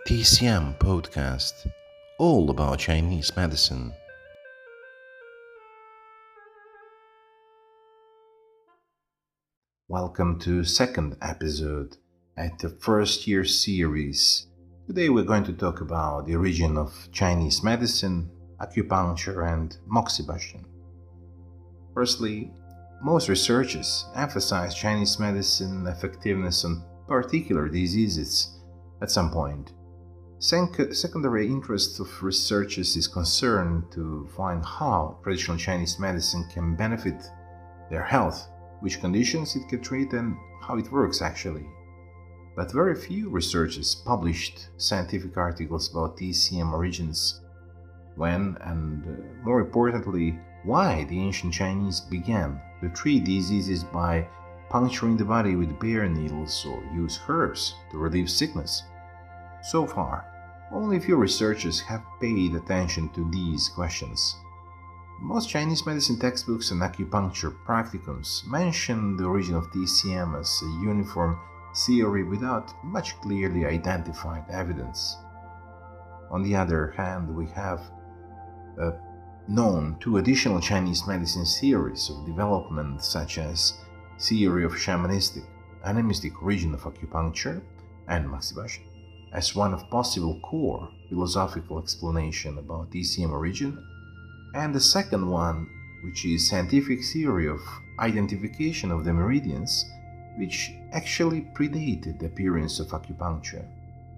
TCM Podcast, all about Chinese medicine. Welcome to second episode at the first year series. Today we're going to talk about the origin of Chinese medicine, acupuncture and moxibustion. Firstly, most researchers emphasize Chinese medicine effectiveness on particular diseases at some point. Secondary interest of researchers is concerned to find how traditional Chinese medicine can benefit their health, which conditions it can treat, and how it works actually. But very few researchers published scientific articles about TCM origins, when, and more importantly, why the ancient Chinese began to treat diseases by puncturing the body with bare needles or use herbs to relieve sickness. So far, only a few researchers have paid attention to these questions. Most Chinese medicine textbooks and acupuncture practicums mention the origin of TCM as a uniform theory without much clearly identified evidence. On the other hand, we have known two additional Chinese medicine theories of development, such as theory of shamanistic, animistic origin of acupuncture and moxibustion, as one of possible core philosophical explanation about TCM origin, and the second one, which is scientific theory of identification of the meridians, which actually predated the appearance of acupuncture.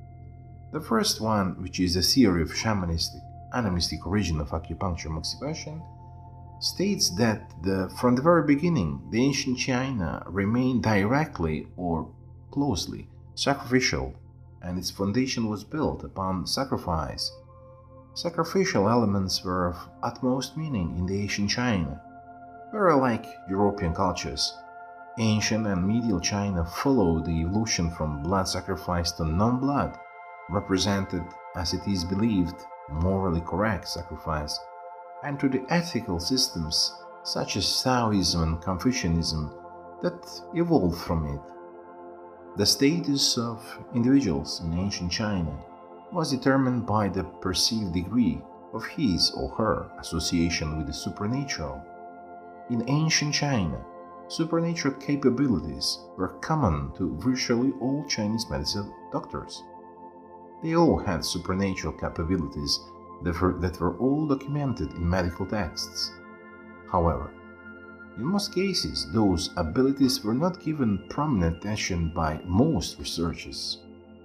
The first one, which is the theory of shamanistic, animistic origin of acupuncture moxibustion, states that from the very beginning, the ancient China remained directly or closely sacrificial, and its foundation was built upon sacrifice. Sacrificial elements were of utmost meaning in the ancient China. Very like European cultures, ancient and medieval China followed the evolution from blood sacrifice to non-blood, represented, as it is believed, morally correct sacrifice, and to the ethical systems such as Taoism and Confucianism that evolved from it. The status of individuals in ancient China was determined by the perceived degree of his or her association with the supernatural. In ancient China, supernatural capabilities were common to virtually all Chinese medicine doctors. They all had supernatural capabilities that were all documented in medical texts. However, in most cases, those abilities were not given prominent attention by most researchers.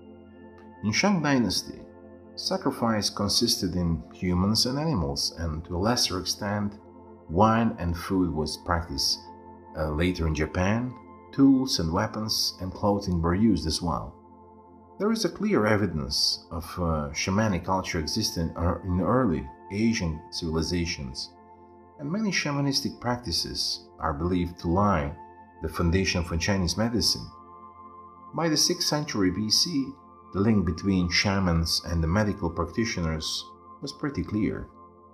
In Shang Dynasty, sacrifice consisted in humans and animals, and to a lesser extent, wine and food was practiced. Later in Japan, tools and weapons and clothing were used as well. There is a clear evidence of shamanic culture existing in early Asian civilizations, and many shamanistic practices are believed to lie the foundation for Chinese medicine. By the 6th century BC, the link between shamans and the medical practitioners was pretty clear.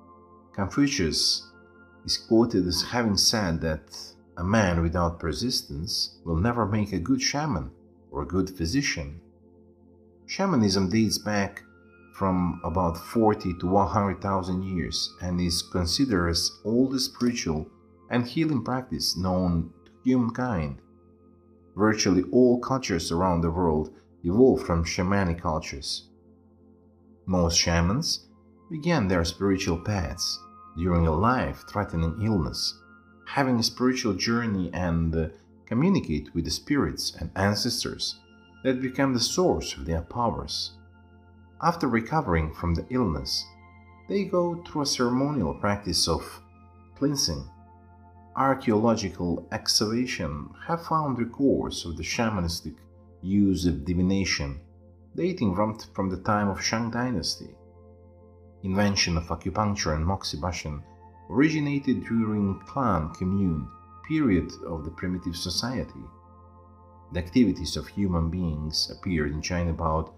Confucius is quoted as having said that a man without persistence will never make a good shaman or a good physician. Shamanism dates back from about 40 to 100,000 years and is considered as oldest spiritual and healing practice known to humankind. Virtually all cultures around the world evolved from shamanic cultures. Most shamans began their spiritual paths during a life-threatening illness, having a spiritual journey and communicate with the spirits and ancestors that became the source of their powers. After recovering from the illness, they go through a ceremonial practice of cleansing. Archaeological excavation have found records of the shamanistic use of divination dating from the time of Shang Dynasty. Invention of acupuncture and moxibustion originated during clan commune period of the primitive society. The activities of human beings appeared in China about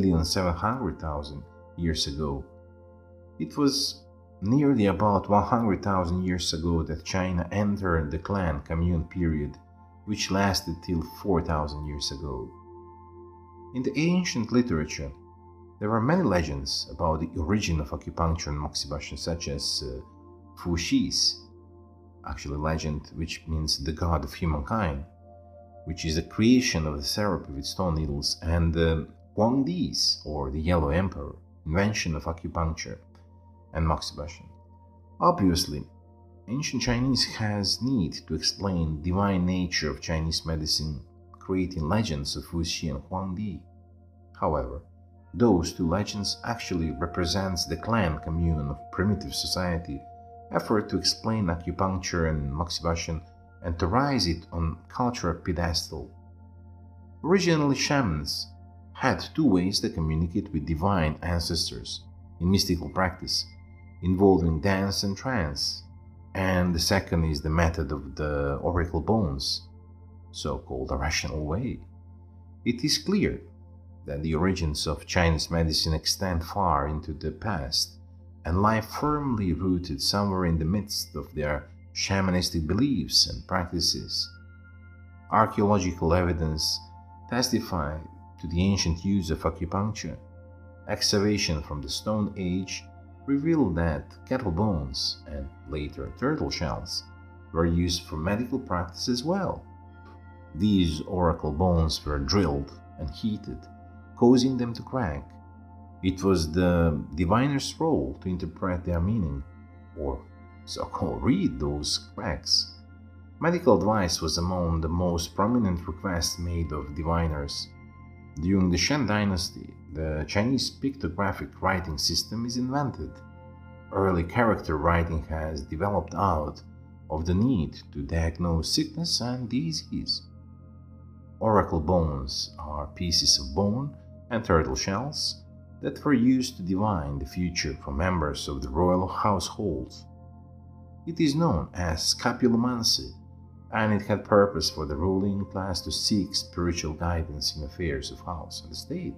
1,700,000 years ago. It was nearly about 100,000 years ago that China entered the clan commune period, which lasted till 4,000 years ago. In the ancient literature, There are many legends about the origin of acupuncture and moxibustion, such as Fu Shi's, actually legend which means the god of humankind, which is the creation of the therapy with stone needles, and Huang Di's, or the Yellow Emperor, invention of acupuncture and moxibustion. Obviously, ancient Chinese has need to explain divine nature of Chinese medicine, creating legends of Fu Xi and Huang Di. However, those two legends actually represents the clan commune of primitive society effort to explain acupuncture and moxibustion and to raise it on cultural pedestal. Originally, shamans had two ways to communicate with divine ancestors in mystical practice, involving dance and trance, and the second is the method of the oracle bones, so-called rational way. It is clear that the origins of Chinese medicine extend far into the past and lie firmly rooted somewhere in the midst of their shamanistic beliefs and practices. Archaeological evidence testifies to the ancient use of acupuncture. Excavation from the Stone Age revealed that cattle bones and later turtle shells were used for medical practice as well. These oracle bones were drilled and heated, causing them to crack. It was the diviner's role to interpret their meaning, or so-called read those cracks. Medical advice was among the most prominent requests made of diviners. During the Shan dynasty, the Chinese pictographic writing system is invented. Early character writing has developed out of the need to diagnose sickness and disease. Oracle bones are pieces of bone and turtle shells that were used to divine the future for members of the royal households. It is known as scapulomancy, and it had purpose for the ruling class to seek spiritual guidance in affairs of house and state.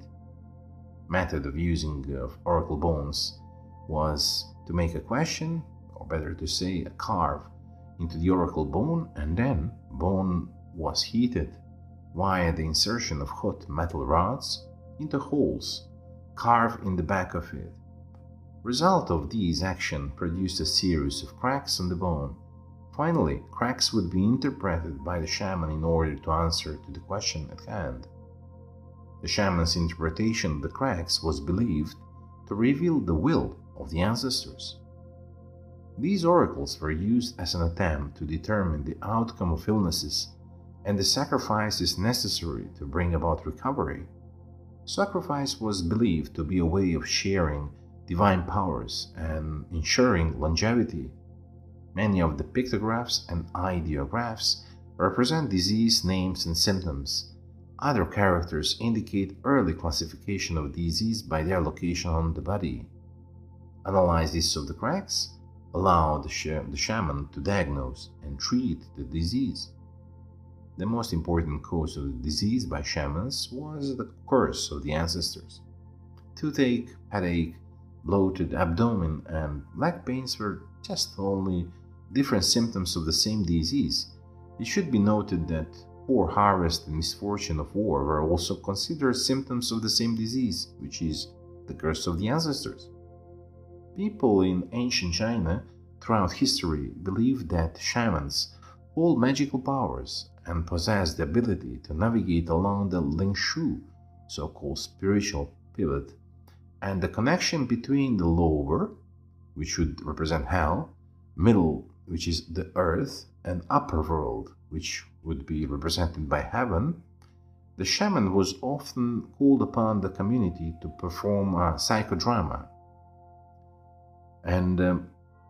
Method of using of oracle bones was to make a question, or better to say, a carve into the oracle bone, and then bone was heated via the insertion of hot metal rods into holes carved in the back of it. Result of these action produced a series of cracks on the bone. Finally, cracks would be interpreted by the shaman in order to answer to the question at hand. The shaman's interpretation of the cracks was believed to reveal the will of the ancestors. These oracles were used as an attempt to determine the outcome of illnesses and the sacrifices necessary to bring about recovery. Sacrifice was believed to be a way of sharing divine powers and ensuring longevity. Many of the pictographs and ideographs represent disease names and symptoms. Other characters indicate early classification of disease by their location on the body. Analysis of the cracks allowed the shaman to diagnose and treat the disease. The most important cause of the disease by shamans was the curse of the ancestors. Toothache, headache, bloated abdomen, and leg pains were just only different symptoms of the same disease. It should be noted that poor harvest and misfortune of war were also considered symptoms of the same disease, which is the curse of the ancestors. People in ancient China throughout history believed that shamans hold magical powers and possess the ability to navigate along the Ling Shu, so-called spiritual pivot, and the connection between the lower, which would represent hell, middle, which is the earth, and upper world, which would be represented by heaven. The shaman was often called upon the community to perform a psychodrama and to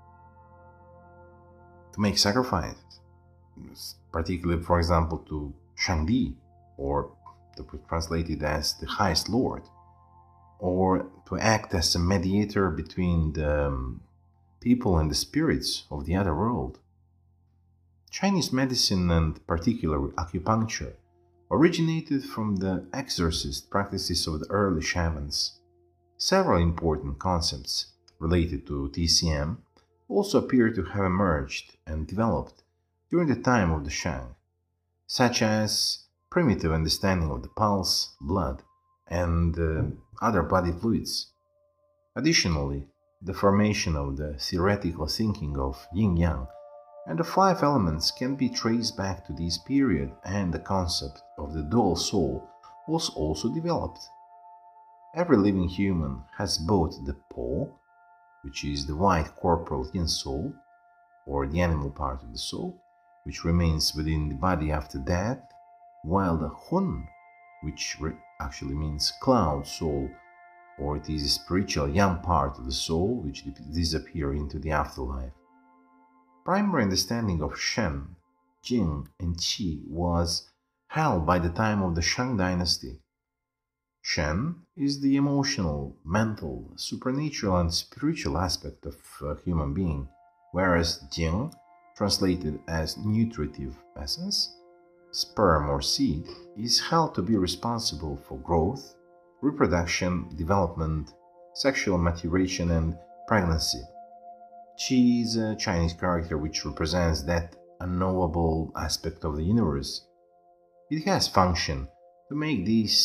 make sacrifices, particularly, for example, to Shangdi, or to be translated as the highest lord, or to act as a mediator between the people and the spirits of the other world. Chinese medicine, and particularly acupuncture, originated from the exorcist practices of the early shamans. Several important concepts related to TCM also appear to have emerged and developed during the time of the Shang, such as primitive understanding of the pulse, blood, and other body fluids. Additionally, the formation of the theoretical thinking of yin-yang and the five elements can be traced back to this period, and the concept of the dual soul was also developed. Every living human has both the Po, which is the white corporal yin soul, or the animal part of the soul, which remains within the body after death, while the Hun, which actually means cloud soul, or it is the spiritual yang part of the soul which disappear into the afterlife. Primary understanding of Shen, Jing, and Qi was held by the time of the Shang dynasty. Shen is the emotional, mental, supernatural, and spiritual aspect of a human being, whereas Jing, translated as nutritive essence, sperm or seed, is held to be responsible for growth, reproduction, development, sexual maturation, and pregnancy. Qi is a Chinese character which represents that unknowable aspect of the universe. It has function to make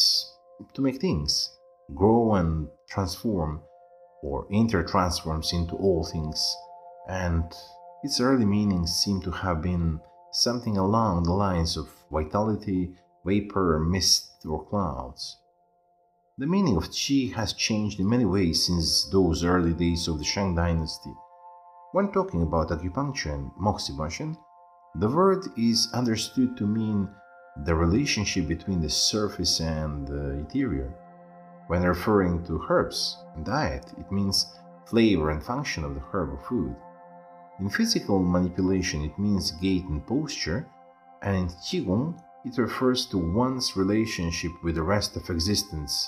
things grow and transform, or intertransforms into all things, and its early meanings seem to have been something along the lines of vitality, vapor, mist, or clouds. The meaning of Qi has changed in many ways since those early days of the Shang dynasty. When talking about acupuncture and moxibustion, the word is understood to mean the relationship between the surface and the interior. When referring to herbs and diet, it means flavor and function of the herb or food. In physical manipulation, it means gait and posture, and in Qigong, it refers to one's relationship with the rest of existence.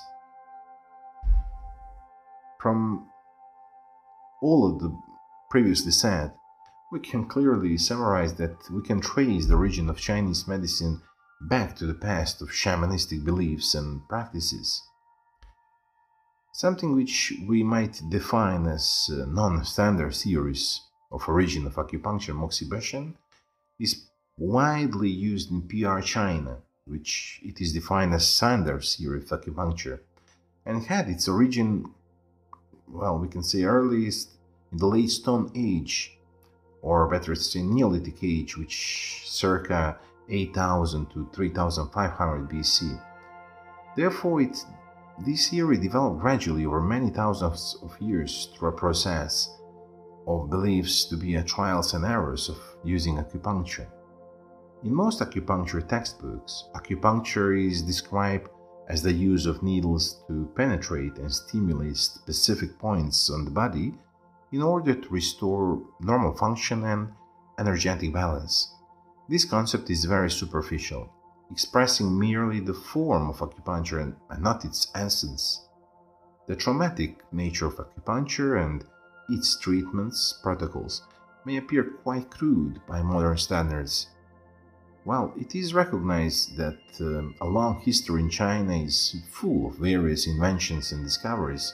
From all of the previously said, we can clearly summarize that we can trace the origin of Chinese medicine back to the past of shamanistic beliefs and practices. Something which we might define as non-standard theories of origin of acupuncture and moxibustion is widely used in PR China, which it is defined as standard theory of acupuncture, and had its origin, well, we can say earliest in the late Stone Age, or better to say Neolithic Age, which circa 8000 to 3500 BC. Therefore, this theory developed gradually over many thousands of years through a process of beliefs to be a trials and errors of using acupuncture. In most acupuncture textbooks, acupuncture is described as the use of needles to penetrate and stimulate specific points on the body in order to restore normal function and energetic balance. This concept is very superficial, expressing merely the form of acupuncture and not its essence. The traumatic nature of acupuncture and its treatments protocols may appear quite crude by modern standards. While it is recognized that a long history in China is full of various inventions and discoveries,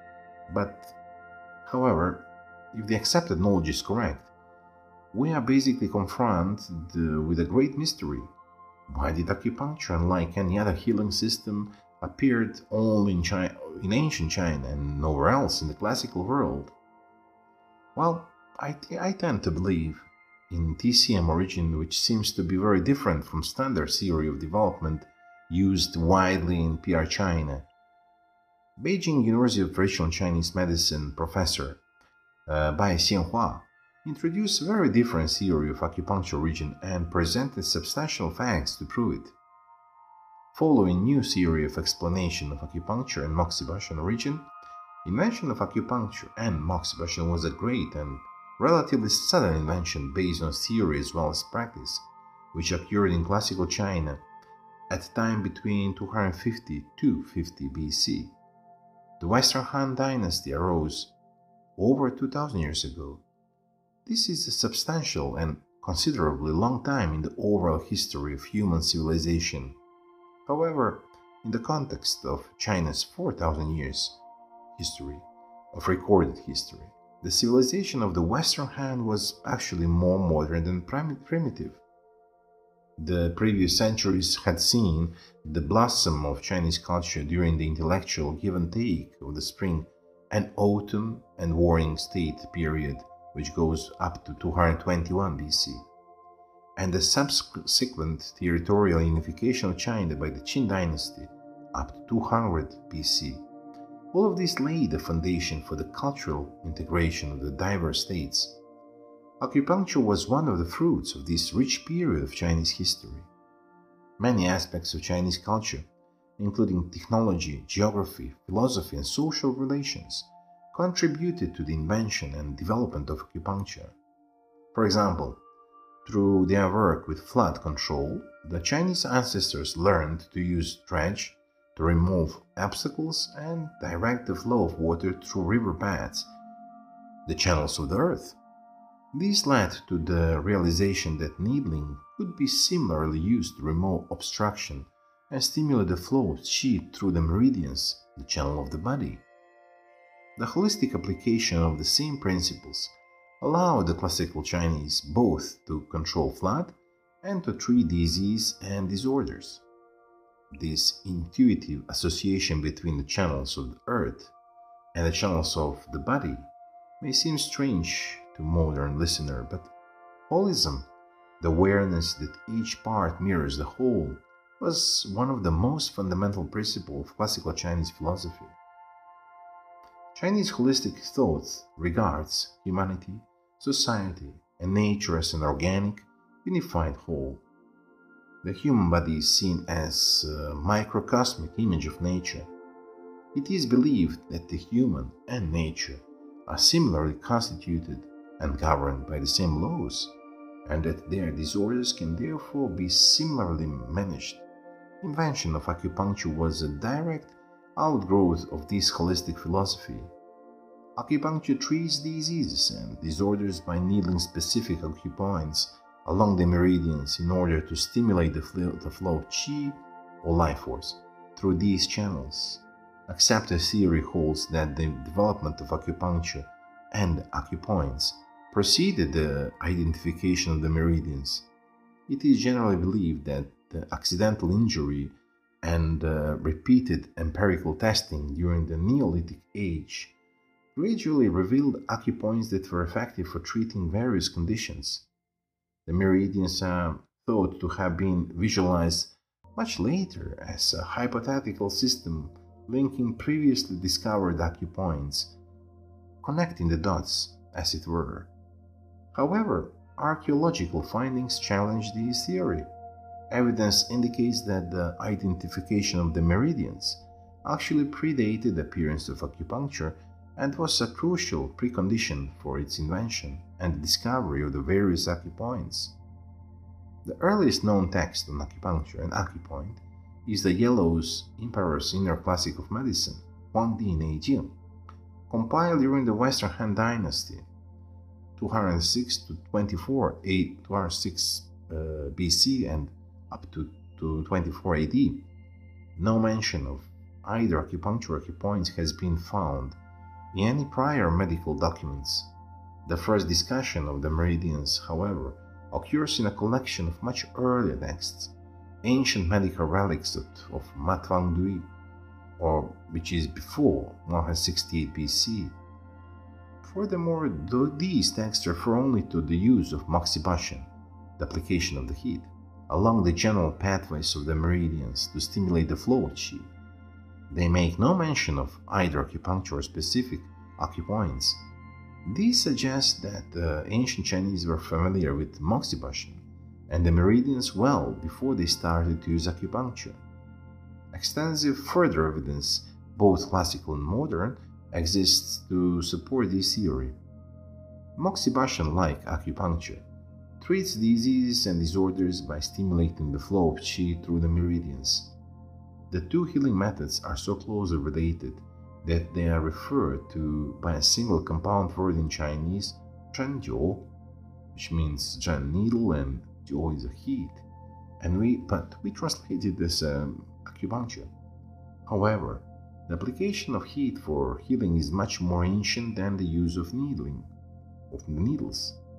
however, if the accepted knowledge is correct, we are basically confronted with a great mystery. Why did acupuncture, unlike any other healing system, appeared only in ancient China and nowhere else in the classical world? Well, I tend to believe in TCM origin, which seems to be very different from standard theory of development used widely in PR China. Beijing University of Traditional Chinese Medicine professor Bai Xianhua introduced a very different theory of acupuncture origin and presented substantial facts to prove it. Following new theory of explanation of acupuncture and moxibustion origin, invention of acupuncture and moxibustion was a great and relatively sudden invention based on theory as well as practice, which occurred in classical China at a time between 250 to 50 BC. The Western Han Dynasty arose over 2000 years ago. This is a substantial and considerably long time in the overall history of human civilization. However, in the context of China's 4000 years history of recorded history, the civilization of the Western Han was actually more modern than primitive. The previous centuries had seen the blossom of Chinese culture during the intellectual give and take of the spring and autumn and warring state period, which goes up to 221 BC, and the subsequent territorial unification of China by the Qin dynasty up to 200 BC. All of this laid the foundation for the cultural integration of the diverse states. Acupuncture was one of the fruits of this rich period of Chinese history. Many aspects of Chinese culture, including technology, geography, philosophy, and social relations, contributed to the invention and development of acupuncture. For example, through their work with flood control, the Chinese ancestors learned to use dredge to remove obstacles and direct the flow of water through river beds, the channels of the earth. This led to the realization that needling could be similarly used to remove obstruction and stimulate the flow of qi through the meridians, the channel of the body. The holistic application of the same principles allowed the classical Chinese both to control flood and to treat disease and disorders. This intuitive association between the channels of the earth and the channels of the body may seem strange to modern listener, but holism, the awareness that each part mirrors the whole, was one of the most fundamental principles of classical Chinese philosophy. Chinese holistic thought regards humanity, society, and nature as an organic, unified whole. The human body is seen as a microcosmic image of nature. It is believed that the human and nature are similarly constituted and governed by the same laws, and that their disorders can therefore be similarly managed. The invention of acupuncture was a direct outgrowth of this holistic philosophy. Acupuncture treats diseases and disorders by needling specific acupoints along the meridians in order to stimulate the flow of qi or life force through these channels. Accepted theory holds that the development of acupuncture and acupoints preceded the identification of the meridians. It is generally believed that the accidental injury and repeated empirical testing during the Neolithic age gradually revealed acupoints that were effective for treating various conditions. The meridians are thought to have been visualized much later as a hypothetical system linking previously discovered acupoints, connecting the dots, as it were. However, archaeological findings challenge this theory. Evidence indicates that the identification of the meridians actually predated the appearance of acupuncture and was a crucial precondition for its invention and the discovery of the various acupoints. The earliest known text on acupuncture and acupoint is the Yellow's Emperor's Inner Classic of Medicine, Huangdi Neijing, compiled during the Western Han Dynasty, 206 to 206 BC and up to 24 AD. No mention of either acupuncture or acupoints has been found in any prior medical documents. The first discussion of the meridians, however, occurs in a collection of much earlier texts, ancient medical relics of Matwangdui, which is before 168 BC. Furthermore, these texts refer only to the use of moxibustion, the application of the heat, along the general pathways of the meridians to stimulate the flow of qi. They make no mention of either acupuncture or specific acupoints. This suggests that the ancient Chinese were familiar with moxibustion and the meridians well before they started to use acupuncture. Extensive further evidence, both classical and modern, exists to support this theory. Moxibustion, like acupuncture, treats diseases and disorders by stimulating the flow of qi through the meridians. The two healing methods are so closely related that they are referred to by a single compound word in Chinese, zhenjiu, which means zhen needle and jiu is a heat, but we translate it as acupuncture. However, the application of heat for healing is much more ancient than the use of needles.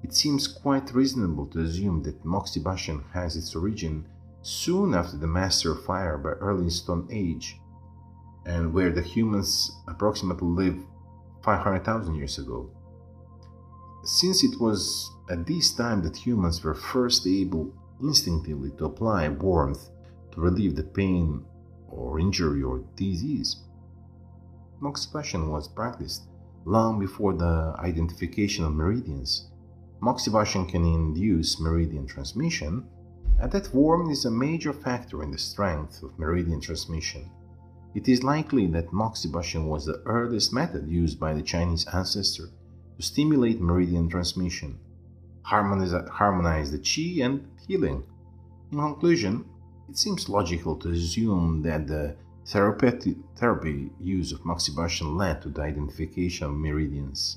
it seems quite reasonable to assume that moxibustion has its origin soon after the Master of Fire by early Stone Age, and where the humans approximately lived 500,000 years ago. Since it was at this time that humans were first able instinctively to apply warmth to relieve the pain or injury or disease, moxibustion was practiced long before the identification of meridians. Moxibustion can induce meridian transmission, and that warmth is a major factor in the strength of meridian transmission. It is likely that moxibustion was the earliest method used by the Chinese ancestor to stimulate meridian transmission, harmonize the qi, and healing. In conclusion, it seems logical to assume that the therapy use of moxibustion led to the identification of meridians.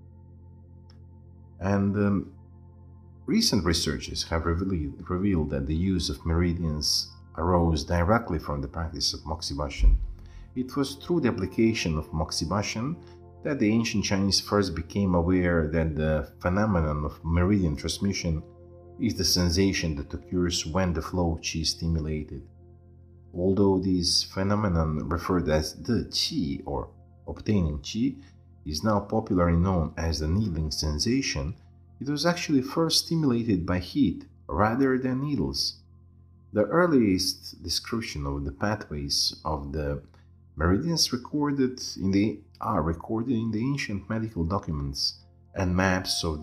And recent researches have revealed that the use of meridians arose directly from the practice of moxibustion. It was through the application of moxibustion that the ancient Chinese first became aware that the phenomenon of meridian transmission is the sensation that occurs when the flow of qi is stimulated. Although this phenomenon, referred as the qi or obtaining qi, is now popularly known as the needling sensation, it was actually first stimulated by heat rather than needles. The earliest description of the pathways of the meridians are recorded in the ancient medical documents and maps of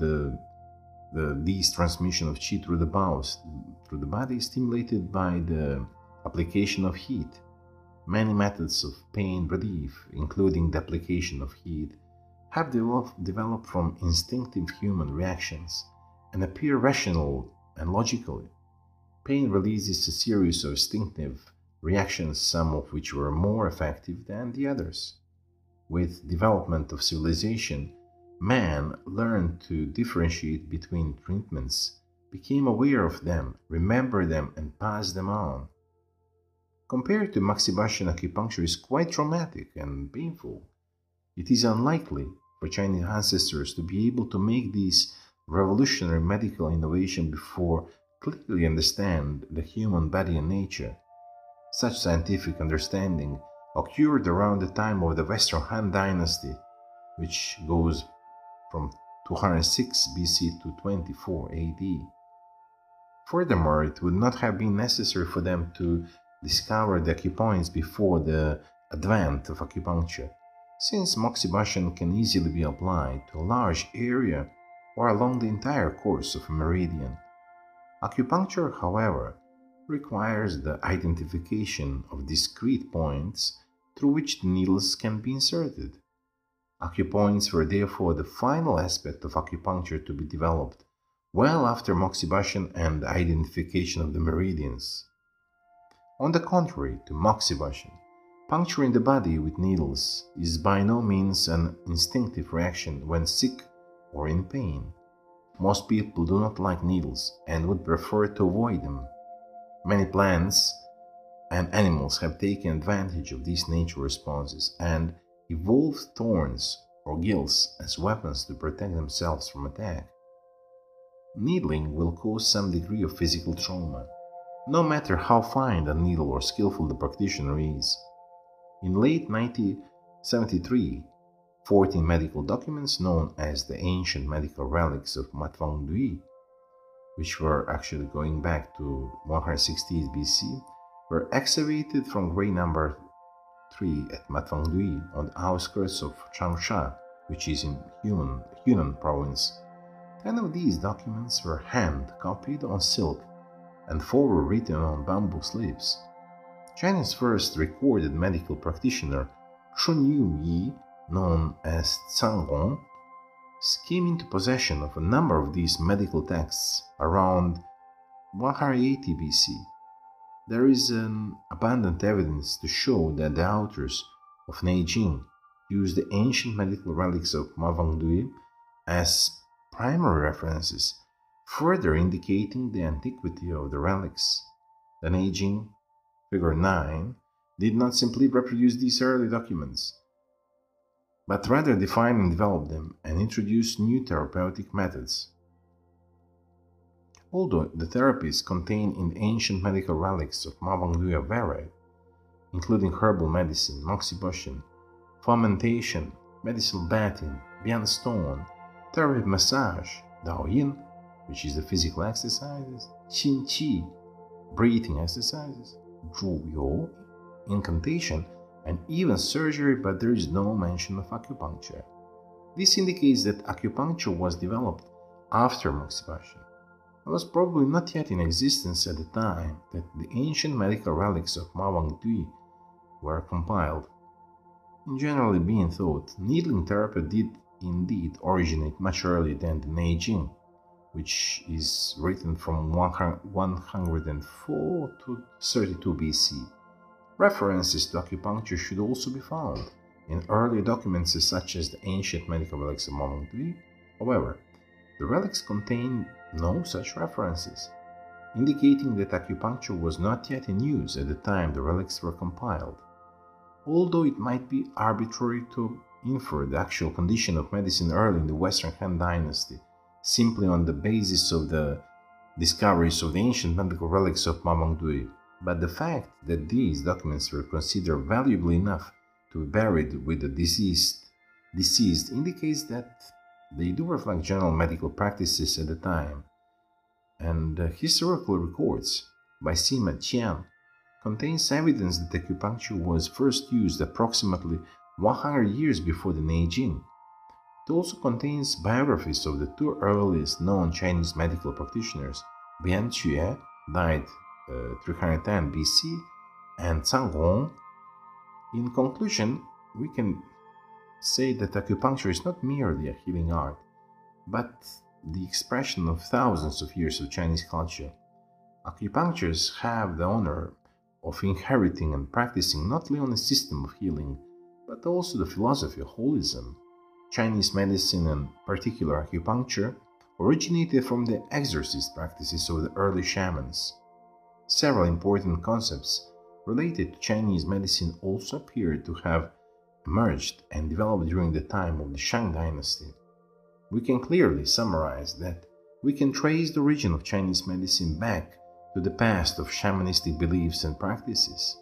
these transmission of qi through the body stimulated by the application of heat. Many methods of pain relief, including the application of heat, have developed from instinctive human reactions and appear rational and logical. Pain releases a series of instinctive reactions, some of which were more effective than the others. With development of civilization, man learned to differentiate between treatments, became aware of them, remembered them, and passed them on. Compared to moxibustion, acupuncture is quite traumatic and painful. It is unlikely for Chinese ancestors to be able to make this revolutionary medical innovation before clearly understand the human body and nature. Such scientific understanding occurred around the time of the Western Han Dynasty, which goes from 206 BC to 24 AD. Furthermore, it would not have been necessary for them to discover the acupoints before the advent of acupuncture, since moxibustion can easily be applied to a large area or along the entire course of a meridian. Acupuncture, however, requires the identification of discrete points through which the needles can be inserted. Acupoints were therefore the final aspect of acupuncture to be developed well after moxibustion and the identification of the meridians. On the contrary to moxibustion, puncturing the body with needles is by no means an instinctive reaction when sick or in pain. Most people do not like needles and would prefer to avoid them. Many plants and animals have taken advantage of these natural responses and evolved thorns or gills as weapons to protect themselves from attack. Needling will cause some degree of physical trauma, no matter how fine the needle or skillful the practitioner is. In late 1973, 14 medical documents known as the ancient medical relics of Matvangdui, which were actually going back to 168 BC, were excavated from grave number 3 at Matvangdui on the outskirts of Changsha, which is in Yunnan province. 10 of these documents were hand-copied on silk and 4 were written on bamboo slips. China's first recorded medical practitioner, Chunyu Yi, known as Cangong, came into possession of a number of these medical texts around 180 BC. There is abundant evidence to show that the authors of Neijing used the ancient medical relics of Mavangdui as primary references, further indicating the antiquity of the relics. The Neijing, figure 9, did not simply reproduce these early documents, but rather define and develop them and introduce new therapeutic methods. Although the therapies contained in the ancient medical relics of Mawangdui are varied, including herbal medicine, moxibustion, fermentation, medicinal bathing, bian stone, therapy massage, Daoyin, which is the physical exercises, Qin Qi, breathing exercises, Zhu You, incantation, and even surgery, but there is no mention of acupuncture. This indicates that acupuncture was developed after moxibustion. It was probably not yet in existence at the time that the ancient medical relics of Mawangdui were compiled. In generally being thought, needling therapy did indeed originate much earlier than the Neijing, which is written from 104 to 32 BC. References to acupuncture should also be found in earlier documents such as the ancient medical relics of Mawangdui. However, the relics contain no such references, indicating that acupuncture was not yet in use at the time the relics were compiled. Although it might be arbitrary to infer the actual condition of medicine early in the Western Han Dynasty simply on the basis of the discoveries of the ancient medical relics of Mawangdui, but the fact that these documents were considered valuable enough to be buried with the deceased indicates that they do reflect general medical practices at the time, and historical records by Sima Qian contains evidence that acupuncture was first used approximately 100 years before the Neijing. It also contains biographies of the two earliest known Chinese medical practitioners, Bian Que, died 310 BC, and Zhang Hong. In conclusion, we can say that acupuncture is not merely a healing art, but the expression of thousands of years of Chinese culture. Acupuncturists have the honor of inheriting and practicing not only a system of healing, but also the philosophy of holism. Chinese medicine, and particular acupuncture, originated from the exorcist practices of the early shamans. Several important concepts related to Chinese medicine also appear to have emerged and developed during the time of the Shang Dynasty. We can clearly summarize that we can trace the origin of Chinese medicine back to the past of shamanistic beliefs and practices.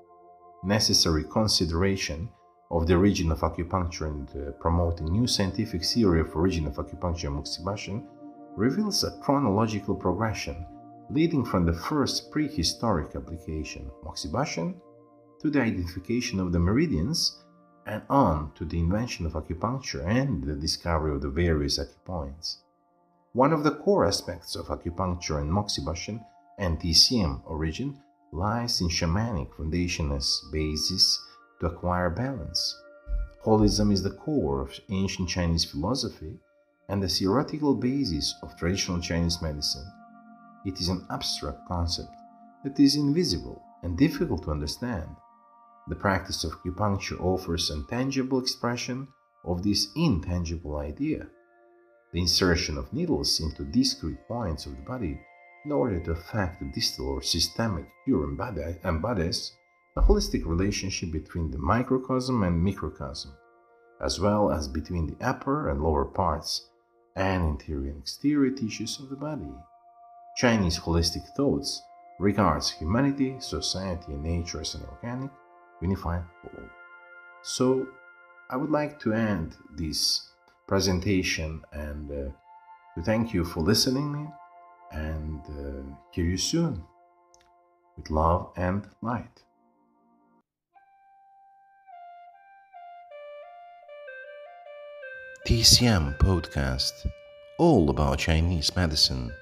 Necessary consideration of the origin of acupuncture and promoting new scientific theory of origin of acupuncture and moxibustion reveals a chronological progression leading from the first prehistoric application, moxibustion, to the identification of the meridians, and on to the invention of acupuncture and the discovery of the various acupoints. One of the core aspects of acupuncture and moxibustion and TCM origin lies in shamanic foundation as basis to acquire balance. Holism is the core of ancient Chinese philosophy and the theoretical basis of traditional Chinese medicine. It is an abstract concept that is invisible and difficult to understand. The practice of acupuncture offers a tangible expression of this intangible idea. The insertion of needles into discrete points of the body in order to effect a distal or systemic cure embodies a holistic relationship between the microcosm and microcosm, as well as between the upper and lower parts and interior and exterior tissues of the body. Chinese holistic thoughts regards humanity, society, and nature as an organic, unified whole. So, I would like to end this presentation and to thank you for listening me, and hear you soon with love and light. TCM Podcast, all about Chinese medicine.